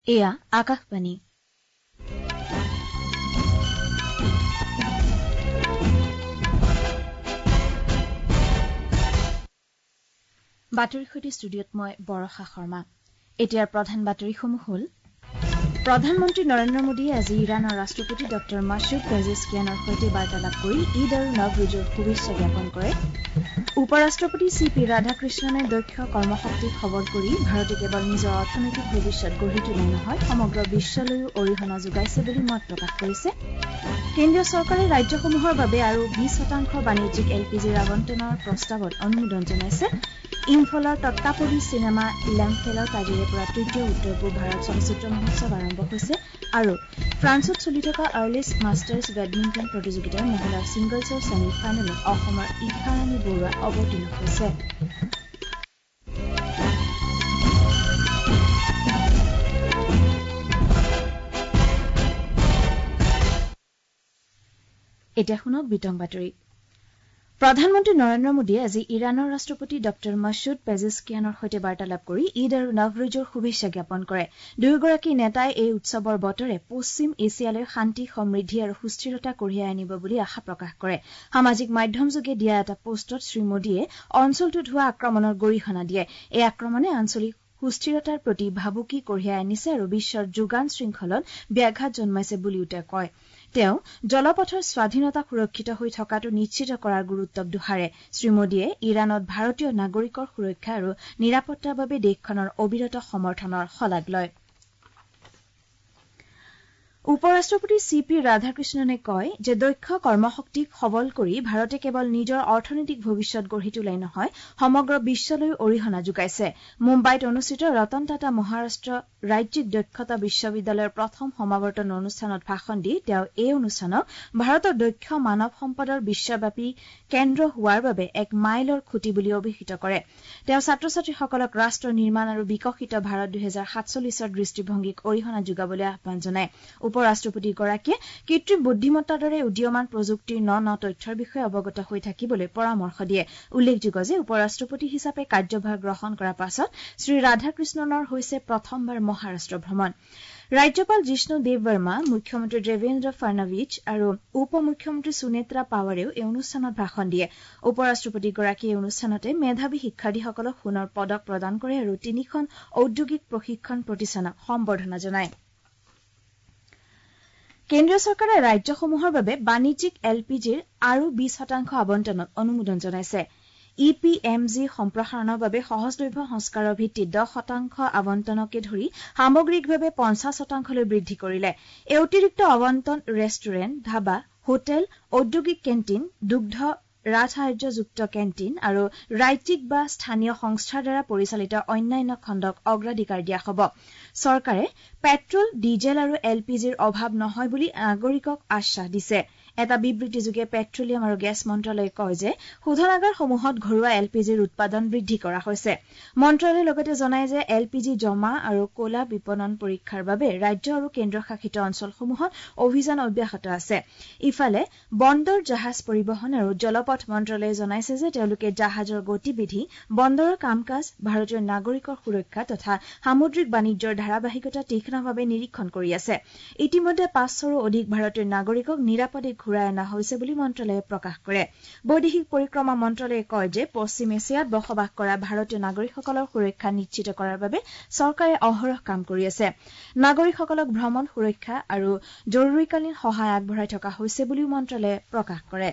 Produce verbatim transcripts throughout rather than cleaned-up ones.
এয়া আকাশবাণী। বাতৰি সৈতে ষ্টুডিঅ'ত মই বৰষা শৰ্মা। এতিয়াৰ প্ৰধান বাতৰিসমূহ হ'ল প্ৰধানমন্ত্ৰী নৰেন্দ্ৰ মোদীয়ে আজি ইৰাণৰ ৰাষ্ট্ৰপতি ডঃ মাছুদ পেজেছকিয়ানৰ সৈতে বাৰ্তালাপ কৰি ঈদ আৰু নৱৰোজৰ শুভেচ্ছা জ্ঞাপন কৰে। উপ ৰাষ্ট্ৰপতি চি পি ৰাধাকৃষ্ণনে দক্ষ কৰ্মশক্তিক সবল কৰি ভাৰতে কেৱল নিজৰ অৰ্থনৈতিক ভৱিষ্যত গঢ়ি তোলাই নহয়, সমগ্ৰ বিশ্বলৈও অৰিহণা যোগাইছে বুলি মত প্ৰকাশ কৰিছে। কেন্দ্ৰীয় চৰকাৰে ৰাজ্যসমূহৰ বাবে আৰু বিশ শতাংশ বাণিজ্যিক এল পি জিৰ আবণ্টনৰ প্ৰস্তাৱত অনুমোদন জনাইছে। ইম্ফলৰ তত্তাপদি চিনেমা লেম্পফেলত আজিৰে পৰা তৃতীয় উত্তৰ পূব ভাৰত চলচ্চিত্ৰ মহোৎসৱ আৰম্ভ হৈছে আৰু ফ্ৰান্সত চলি থকা আৰ্লিছ মাষ্টাৰ্ছ বেডমিণ্টন প্ৰতিযোগিতাৰ মহিলাৰ ছিংগলছৰ ছেমি ফাইনেলত অসমৰ ঈশাৰাণী বৰুৱা অৱতীৰ্ণ হৈছে। এতিয়া শুনক বিতং বাতৰি। প্ৰধানমন্ত্ৰী নৰেন্দ্ৰ মোদীয়ে আজি ইৰাণৰ ৰাষ্ট্ৰপতি ডঃ মাছুদ পেজেছকিয়ানৰ সৈতে বাৰ্তালাপ কৰি ঈদ আৰু নৱৰোজৰ শুভেচ্ছা জ্ঞাপন কৰে। দুয়োগৰাকী নেতাই এই উৎসৱৰ বতৰে পশ্চিম এছিয়ালৈ শান্তি, সমৃদ্ধি আৰু সুস্থিৰতা কঢ়িয়াই আনিব বুলি আশা প্ৰকাশ কৰে। সামাজিক মাধ্যমযোগে দিয়া এটা পোষ্টত শ্ৰীমোদীয়ে অঞ্চলটোত হোৱা আক্ৰমণৰ গৰিহণা দিয়ে। এই আক্ৰমণে আঞ্চলিক সুস্থিৰতাৰ প্ৰতি ভাবুকি কঢ়িয়াই আনিছে আৰু বিশ্বৰ যোগান শৃংখলত ব্যাঘাত জন্মাইছে বুলিও তেওঁ কয়। তেওঁ জলপথৰ স্বাধীনতা সুৰক্ষিত হৈ থকাটো নিশ্চিত কৰাৰ গুৰুত্বক দোহাৰে। শ্ৰীমোদীয়ে ইৰাণত ভাৰতীয় নাগৰিকৰ সুৰক্ষা আৰু নিৰাপত্তাৰ বাবে দেশখনৰ অবিৰত সমৰ্থনৰ শলাগ লয়। উপ ৰাষ্ট্ৰপতি চি পি ৰাধাকৃষ্ণনে কয় যে দক্ষ কৰ্মশক্তিক সবল কৰি ভাৰতে কেৱল নিজৰ অৰ্থনৈতিক ভৱিষ্যত গঢ়ি তোলাই নহয়, সমগ্ৰ বিশ্বলৈ অৰিহণা যোগাইছে। মুম্বাইত অনুষ্ঠিত ৰতন টাটা মহাৰাষ্ট্ৰ ৰাজ্যিক দক্ষতা বিশ্ববিদ্যালয়ৰ প্ৰথম সমাৱৰ্তন অনুষ্ঠানত ভাষণ দি তেওঁ এই অনুষ্ঠানক ভাৰতৰ দক্ষ মানৱ সম্পদৰ বিশ্বব্যাপী কেন্দ্ৰ হোৱাৰ বাবে এক মাইলৰ খুঁটি বুলি অভিহিত কৰে। তেওঁ ছাত্ৰ ছাত্ৰীসকলক ৰাষ্ট্ৰ নিৰ্মাণ আৰু বিকশিত ভাৰত দুহেজাৰ সাতচল্লিছৰ দৃষ্টিভংগীক অৰিহণা যোগাবলৈ আহান জনায়। উপ ৰাষ্ট্ৰপতিগৰাকীয়ে কৃত্ৰিম বুদ্ধিমত্তাৰ দৰে উদীয়মান প্ৰযুক্তিৰ ন ন তথ্যৰ বিষয়ে অৱগত হৈ থাকিবলৈ পৰামৰ্শ দিয়ে। উল্লেখযোগ্য যে উপ ৰাষ্ট্ৰপতি হিচাপে কাৰ্যভাৰ গ্ৰহণ কৰাৰ পাছত শ্ৰী ৰাধাকৃষ্ণনৰ হৈছে প্ৰথমবাৰ মহাৰাষ্ট্ৰ ভ্ৰমণ। ৰাজ্যপাল জিষ্ণু দেৱ বৰ্মা, মুখ্যমন্ত্ৰী দেৱেন্দ্ৰ ফাড়নৱিছ আৰু উপ মুখ্যমন্ত্ৰী সুনেত্ৰা পাৱাৰেও এই অনুষ্ঠানত ভাষণ দিয়ে। উপ ৰাষ্ট্ৰপতিগৰাকীয়ে এই অনুষ্ঠানতে মেধাৱী শিক্ষাৰ্থীসকলক সোণৰ পদক প্ৰদান কৰে আৰু তিনিখন ঔদ্যোগিক প্ৰশিক্ষণ প্ৰতিষ্ঠানক সম্বৰ্ধনা জনায়। কেন্দ্ৰীয় চৰকাৰে ৰাজ্যসমূহৰ বাবে বাণিজ্যিক এল পি জিৰ আৰু বিশ শতাংশ আবণ্টনত অনুমোদন জনাইছে। ই পি এম জি সম্প্ৰসাৰণৰ বাবে সহজলভ্য সংস্কাৰৰ ভিত্তিত দহ শতাংশ আবণ্টনকে ধৰি সামগ্ৰিকভাৱে পঞ্চাছ শতাংশলৈ বৃদ্ধি কৰিলে। এই অতিৰিক্ত আবণ্টন ৰেষ্টুৰেণ্ট, ধাবা, হোটেল, ঔদ্যোগিক কেণ্টিন, দুগ্ধ ৰাজসাহায্যযুক্ত কেণ্টিন আৰু ৰাজ্যিক বা স্থানীয় সংস্থাৰ দ্বাৰা পৰিচালিত অন্যান্য খণ্ডক অগ্ৰাধিকাৰ দিয়া হ'ব। চৰকাৰে পেট্ৰল, ডিজেল আৰু এল পি জিৰ অভাৱ নহয় বুলি নাগৰিকক আশ্বাস দিছে। এটা বিবৃতিযোগে পেট্ৰলিয়াম আৰু গেছ মন্ত্ৰালয়ে কয় যে শোধনাগাৰসমূহত ঘৰুৱা এল পি জিৰ উৎপাদন বৃদ্ধি কৰা হৈছে। মন্ত্ৰালয়ে লগতে জনায় যে এল পি জি জমা আৰু ক'লা বিপণন পৰীক্ষাৰ বাবে ৰাজ্য আৰু কেন্দ্ৰশাসিত অঞ্চলসমূহত অভিযান অব্যাহত আছে। ইফালে বন্দৰ, জাহাজ পৰিবহণ আৰু জলপথ মন্ত্ৰালয়ে জনাইছে যে তেওঁলোকে জাহাজৰ গতিবিধি, বন্দৰৰ কাম কাজ, ভাৰতীয় নাগৰিকৰ সুৰক্ষা তথা সামুদ্ৰিক বাণিজ্যৰ ধাৰাবাহিকতা তীক্ষ্ণভাৱে নিৰীক্ষণ কৰি আছে। ইতিমধ্যে পাঁচশৰো অধিক ভাৰতীয় নাগৰিকক নিৰাপদে ঘূৰাই অনা হৈছে বুলি মন্ত্ৰালয়ে প্ৰকাশ কৰে। বৈদেশিক পৰিক্ৰমা মন্ত্ৰালয়ে কয় যে পশ্চিম এছিয়াত বসবাস কৰা ভাৰতীয় নাগৰিকসকলৰ সুৰক্ষা নিশ্চিত কৰাৰ বাবে চৰকাৰে অহৰহ কাম কৰি আছে। নাগৰিকসকলক ভ্ৰমণ সুৰক্ষা আৰু জৰুৰীকালীন সহায় আগবঢ়াই থকা হৈছে বুলিও মন্ত্ৰালয়ে প্ৰকাশ কৰে।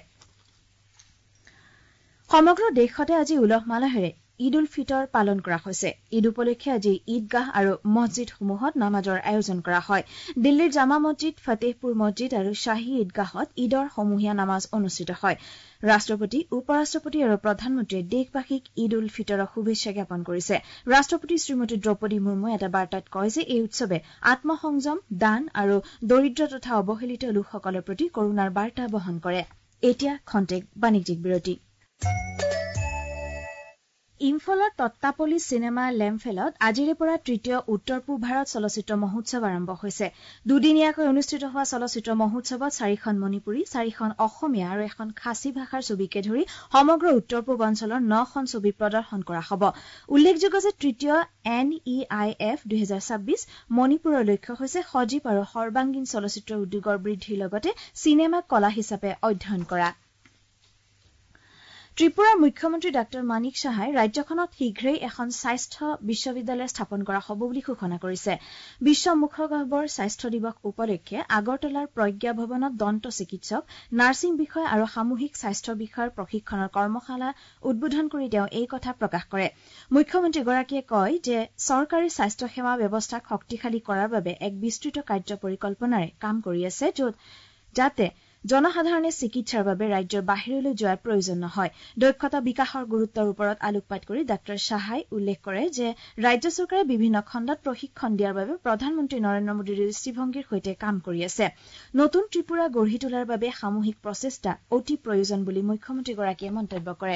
সমগ্ৰ দেশতে আজি উলহ মালহেৰে ঈদ উল ফিতৰ পালন কৰা হৈছে। ঈদ উপলক্ষে আজি ঈদগাহ আৰু মছজিদসমূহত নামাজৰ আয়োজন কৰা হয়। দিল্লীৰ জামা মছজিদ, ফতেহপুৰ মছজিদ আৰু শ্বাহী ঈদগাহত ঈদৰ সমূহীয়া নামাজ অনুষ্ঠিত হয়। ৰাষ্ট্ৰপতি, উপ ৰাষ্ট্ৰপতি আৰু প্ৰধানমন্ত্ৰীয়ে দেশবাসীক ঈদ উল ফিতৰৰ শুভেচ্ছা জ্ঞাপন কৰিছে। ৰাষ্ট্ৰপতি শ্ৰীমতী দ্ৰৌপদী মুৰ্মুৱে এটা বাৰ্তাত কয় যে এই উৎসৱে আত্মসংযম, দান আৰু দৰিদ্ৰ তথা অৱহেলিত লোকসকলৰ প্ৰতি কৰুণাৰ বাৰ্তা বহন কৰে। এতিয়া খন্তেক বাণিজ্যিক বিৰতি। ইম্ফলৰ তত্তাপলি চিনেমা লেমফেলত আজিৰে পৰা তৃতীয় উত্তৰ পূব ভাৰত চলচ্চিত্ৰ মহোৎসৱ আৰম্ভ হৈছে দুদিনীয়াকৈ অনুষ্ঠিত হোৱা চলচ্চিত্ৰ মহোৎসৱত চাৰিখন মণিপুৰী চাৰিখন অসমীয়া আৰু এখন খাচী ভাষাৰ ছবিকে ধৰি সমগ্ৰ উত্তৰ পূব অঞ্চলৰ নখন ছবি প্ৰদৰ্শন কৰা হ'ব উল্লেখযোগ্য যে তৃতীয় এন ই আই এফ দুহেজাৰ ছাব্বিছ মণিপুৰৰ লক্ষ্য হৈছে সজীৱ আৰু সৰ্বাংগীন চলচ্চিত্ৰ উদ্যোগৰ বৃদ্ধিৰ লগতে চিনেমা কলা হিচাপে অধ্যয়ন কৰা ত্ৰিপুৰাৰ মুখ্যমন্ত্ৰী ডাঃ মানিক সাহাই ৰাজ্যখনত শীঘ্ৰেই এখন স্বাস্থ্য বিশ্ববিদ্যালয় স্থাপন কৰা হ'ব বুলি ঘোষণা কৰিছে বিশ্ব মুখগহ্বৰ স্বাস্থ্য দিৱস উপলক্ষে আগৰতলাৰ প্ৰজ্ঞা ভৱনত দন্ত চিকিৎসক নাৰ্ছিং বিষয় আৰু সামূহিক স্বাস্থ্য বিষয়ৰ প্ৰশিক্ষণৰ কৰ্মশালা উদ্বোধন কৰি তেওঁ এই কথা প্ৰকাশ কৰে মুখ্যমন্ত্ৰীগৰাকীয়ে কয় যে চৰকাৰী স্বাস্থ্য সেৱা ব্যৱস্থাক শক্তিশালী কৰাৰ বাবে এক বিস্তৃত কাৰ্য পৰিকল্পনাৰে কাম কৰি আছে য'ত যাতে জনসাধাৰণে চিকিৎসাৰ বাবে ৰাজ্যৰ বাহিৰলৈ যোৱাৰ প্ৰয়োজন নহয় দক্ষতা বিকাশৰ গুৰুত্বৰ ওপৰত আলোকপাত কৰি ডাঃ সাহাই উল্লেখ কৰে যে ৰাজ্য চৰকাৰে বিভিন্ন খণ্ডত প্ৰশিক্ষণ দিয়াৰ বাবে প্ৰধানমন্ত্ৰী নৰেন্দ্ৰ মোদীৰ দৃষ্টিভংগীৰ সৈতে কাম কৰি আছে নতুন ত্ৰিপুৰা গঢ়ি তোলাৰ বাবে সামূহিক প্ৰচেষ্টা অতি প্ৰয়োজন বুলি মুখ্যমন্ত্ৰীগৰাকীয়ে মন্তব্য কৰে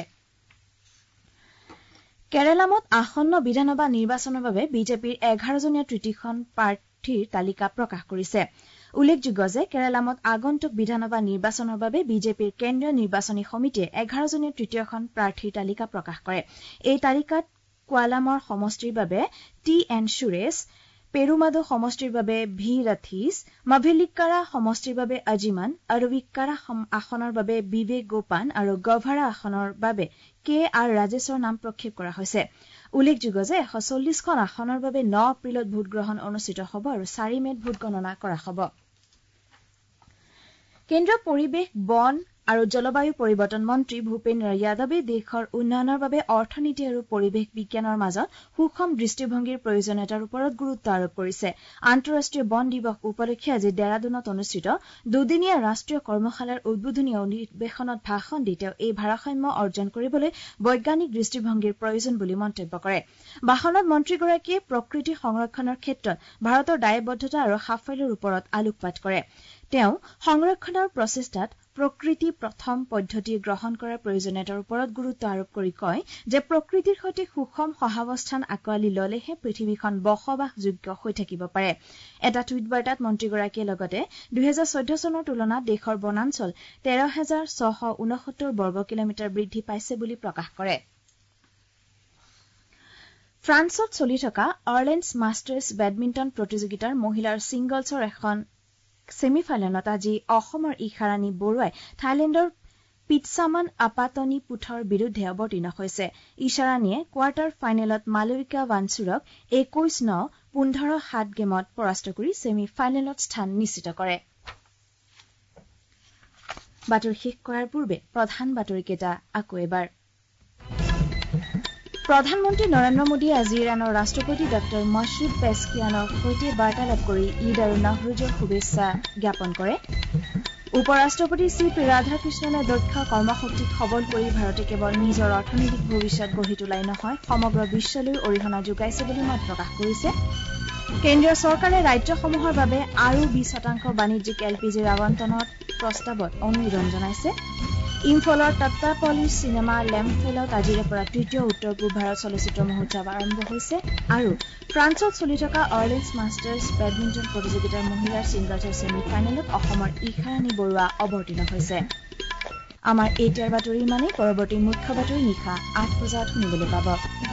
কেৰালামত আসন্ন বিধানসভা নিৰ্বাচনৰ বাবে বিজেপিৰ এঘাৰজনীয়া তৃতীয়খন প্ৰাৰ্থীৰ তালিকা প্ৰকাশ কৰিছে উল্লেখযোগ্য যে কেৰালামত আগন্তুক বিধানসভা নিৰ্বাচনৰ বাবে বিজেপিৰ কেন্দ্ৰীয় নিৰ্বাচনী সমিতিয়ে এঘাৰজনীয়া তৃতীয়খন প্ৰাৰ্থীৰ তালিকা প্ৰকাশ কৰে এই তালিকাত কোৱালামৰ সমষ্টিৰ বাবে টি এন সুৰেশ পেৰুমাদো সমষ্টিৰ বাবে ভি ৰথিছ মাভেলিক্কাৰা সমষ্টিৰ বাবে অজিমান অৰবিক্কাৰা আসনৰ বাবে বিবেক গোপান আৰু গভাৰা আসনৰ বাবে কে আৰ ৰাজেশৰ নাম প্ৰক্ষেপ কৰা হৈছে উল্লেখযোগ্য যে এশ চল্লিছখন আসনৰ বাবে ন এপ্ৰিলত ভোটগ্ৰহণ অনুষ্ঠিত হ'ব আৰু চাৰি মেত ভোট গণনা কৰা হ'ব কেন্দ্ৰীয় পৰিৱেশ বন আৰু জলবায়ু পৰিৱৰ্তন মন্ত্ৰী ভূপেন্দ্ৰ যাদৱে দেশৰ উন্নয়নৰ বাবে অৰ্থনীতি আৰু পৰিৱেশ বিজ্ঞানৰ মাজত সুষম দৃষ্টিভংগীৰ প্ৰয়োজনীয়তাৰ ওপৰত গুৰুত্ব আৰোপ কৰিছে আন্তঃৰাষ্ট্ৰীয় বন দিৱস উপলক্ষে আজি ডেৰাডুনত অনুষ্ঠিত দুদিনীয়া ৰাষ্ট্ৰীয় কৰ্মশালাৰ উদ্বোধনী অধিৱেশনত ভাষণ দি তেওঁ এই ভাৰসাম্য অৰ্জন কৰিবলৈ বৈজ্ঞানিক দৃষ্টিভংগীৰ প্ৰয়োজন বুলি মন্তব্য কৰে ভাষণত মন্ত্ৰীগৰাকীয়ে প্ৰকৃতি সংৰক্ষণৰ ক্ষেত্ৰত ভাৰতৰ দায়বদ্ধতা আৰু সাফল্যৰ ওপৰত আলোকপাত কৰে তেওঁ সংৰক্ষণৰ প্ৰচেষ্টাত প্ৰকৃতি প্ৰথম পদ্ধতি গ্ৰহণ কৰাৰ প্ৰয়োজনীয়তাৰ ওপৰত গুৰুত্ব আৰোপ কৰি কয় যে প্ৰকৃতিৰ সৈতে সুষম সহাৱস্থান আকোৱালি ললেহে পৃথিৱীখন বসবাসযোগ্য হৈ থাকিব পাৰে এটা টুইট বাৰ্তাত মন্ত্ৰীগৰাকীয়ে লগতে দুহেজাৰ চৈধ্য চনৰ তুলনাত দেশৰ বনাঞ্চল তেৰ হাজাৰ ছশ ঊনসত্তৰ বৰ্গ কিলোমিটাৰ বৃদ্ধি পাইছে বুলি প্ৰকাশ কৰে ফ্ৰান্সত চলি থকা অৰ্লেন্স মাষ্টাৰ্ছ বেডমিণ্টন প্ৰতিযোগিতাৰ মহিলাৰ ছিংগলছৰ এখন ছেমি ফাইনেলত আজি অসমৰ ইশাৰাণী বৰুৱাই থাইলেণ্ডৰ পিটছামান আপাতনি পুথৰ বিৰুদ্ধে অৱতীৰ্ণ হৈছে ইশাৰাণীয়ে কোৱাৰ্টাৰ ফাইনেলত মালবিকা ৱানছুৰক একৈশ ন পোন্ধৰ সাত গেমত পৰাস্ত কৰি ছেমি ফাইনেলত স্থান নিশ্চিত কৰে বাতৰি শেষ কৰাৰ পূৰ্বে প্ৰধান বাতৰিকেইটা আকৌ এবাৰ প্ৰধানমন্ত্ৰী নৰেন্দ্ৰ মোদীয়ে আজি ইৰাণৰ ৰাষ্ট্ৰপতি ডঃ মছুদ পেছকিয়ানৰ সৈতে বাৰ্তালাপ কৰি ঈদ আৰু নৱৰোজৰ শুভেচ্ছা জ্ঞাপন কৰে উপ ৰাষ্ট্ৰপতি চি পি ৰাধাকৃষ্ণনে দক্ষ কৰ্মশক্তিক সবল কৰি ভাৰতে কেৱল নিজৰ অৰ্থনৈতিক ভৱিষ্যত গঢ়ি তোলাই নহয় সমগ্ৰ বিশ্বলৈ অৰিহণা যোগাইছে বুলি মত প্ৰকাশ কৰিছে কেন্দ্ৰীয় চৰকাৰে ৰাজ্যসমূহৰ বাবে আৰু বিশ শতাংশ বাণিজ্যিক এল পি জিৰ আবণ্টনৰ প্ৰস্তাৱত অনুমোদন জনাইছে ইম্ফলৰ তত্তাপলি চিনেমা লেমফেলত আজিৰে পৰা তৃতীয় উত্তৰ পূব ভাৰত চলচ্চিত্ৰ মহোৎসৱ আৰম্ভ হৈছে আৰু ফ্ৰান্সত চলি থকা অৰ্লেন্স মাষ্টাৰ্ছ বেডমিণ্টন প্ৰতিযোগিতাৰ মহিলাৰ ছিংগলছৰ ছেমি ফাইনেলত অসমৰ ইশাৰাণী বৰুৱা অৱতীৰ্ণ হৈছে আমাৰ এতিয়াৰ বাতৰি ইমানেই পৰৱৰ্তী মুখ্য বাতৰি নিশা আঠ বজাত শুনিবলৈ পাব